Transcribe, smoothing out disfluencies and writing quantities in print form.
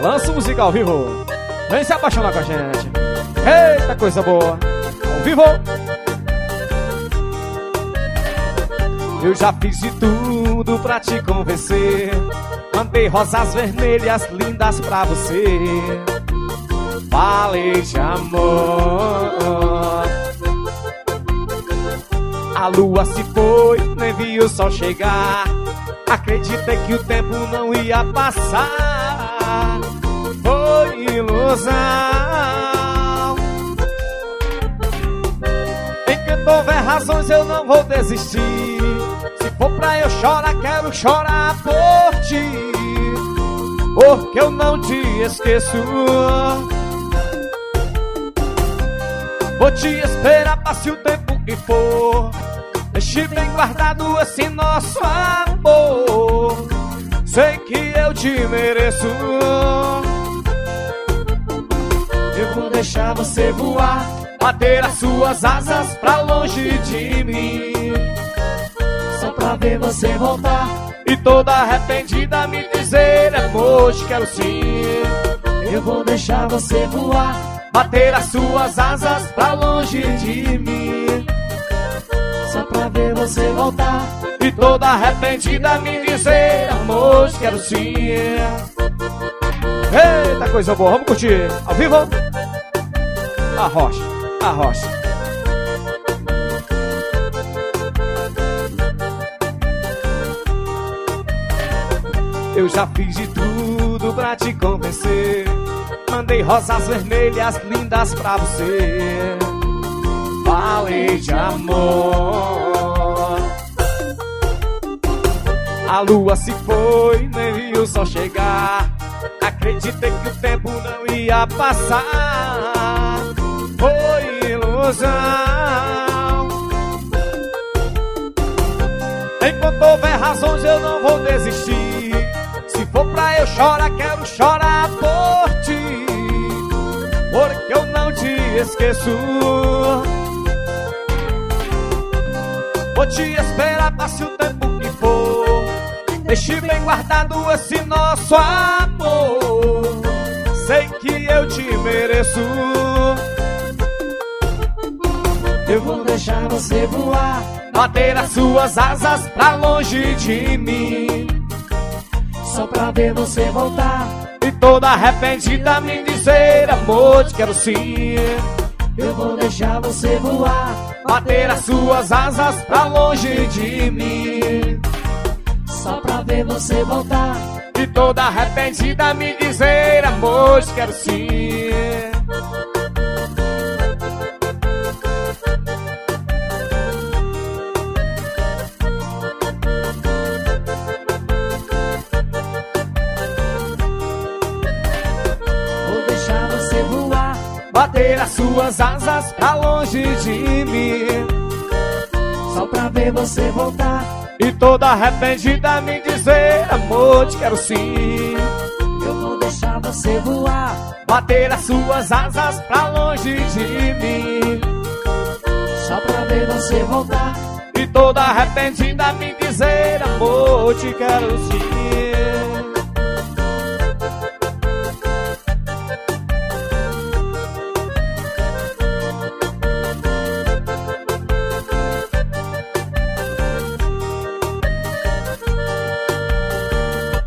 Balanço musical ao vivo. Vem se apaixonar com a gente. Eita, coisa boa. Ao vivo. Eu já fiz de tudo pra te convencer. Mandei rosas vermelhas lindas pra você. Falei de amor. A lua se foi, nem vi o sol chegar. Acreditei que o tempo não ia passar. Foi ilusão. Enquanto houver razões eu não vou desistir. Se for pra eu chorar, quero chorar por ti. Porque eu não te esqueço. Vou te esperar, passe o tempo que for. Deixe bem guardado esse nosso amor. Sei que eu te mereço. Eu vou deixar você voar, bater as suas asas pra longe de mim. Só pra ver você voltar e toda arrependida me dizer: amor, te quero sim. Eu vou deixar você voar, bater as suas asas pra longe de mim. Só pra ver você voltar e toda arrependida me dizer: amor, te quero sim. Eita, coisa boa, vamos curtir ao vivo. A rocha, a rocha. Eu já fiz de tudo pra te convencer. Mandei rosas vermelhas lindas pra você. Falei de amor. A lua se foi, nem vi o sol chegar. Acreditei que o tempo não ia passar. Foi ilusão. Enquanto houver razões eu não vou desistir. Se for pra eu chorar, quero chorar por ti. Porque eu não te esqueço. Vou te esperar, passe o tempo que for. Deixe bem guardado esse nosso amor. Sei que eu te mereço. Eu vou deixar você voar, bater as suas asas pra longe de mim. Só pra ver você voltar e toda arrependida me dizer: amor, te quero sim. Eu vou deixar você voar, bater as suas asas pra longe de mim. Só pra ver você voltar e toda arrependida me dizer: amor, te quero sim. Vou deixar você voar, bater as suas asas pra longe de mim. Só pra ver você voltar e toda arrependida me dizer: amor, te quero sim. Eu vou deixar você voar, bater as suas asas pra longe de mim. Só pra ver você voltar e toda arrependida me dizer: amor, te quero sim.